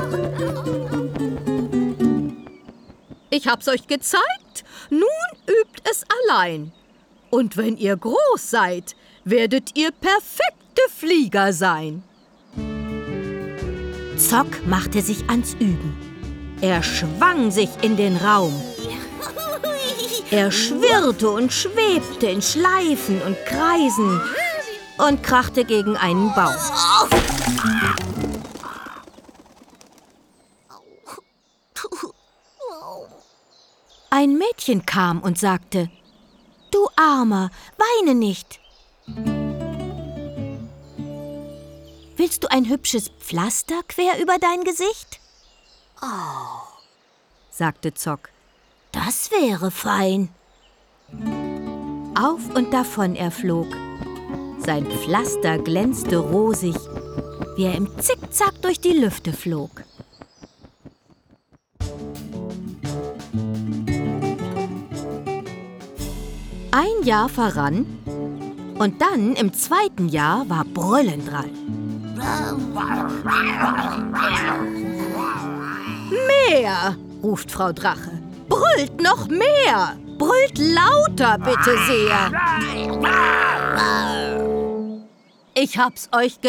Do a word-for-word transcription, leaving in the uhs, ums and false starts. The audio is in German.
Ich hab's euch gezeigt, nun übt es allein. Und wenn ihr groß seid, werdet ihr perfekte Flieger sein. Zock machte sich ans Üben. Er schwang sich in den Raum. Er schwirrte und schwebte in Schleifen und Kreisen und krachte gegen einen Baum. Ein Mädchen kam und sagte: »Du Armer, weine nicht. Willst du ein hübsches Pflaster quer über dein Gesicht?« »Oh«, sagte Zock, »das wäre fein.« Auf und davon er flog. Sein Pflaster glänzte rosig, wie er im Zickzack durch die Lüfte flog. Ein Jahr verrann und dann im zweiten Jahr war Brüllen dran. Mehr, ruft Frau Drache. Brüllt noch mehr. Brüllt lauter, bitte sehr. Ich hab's euch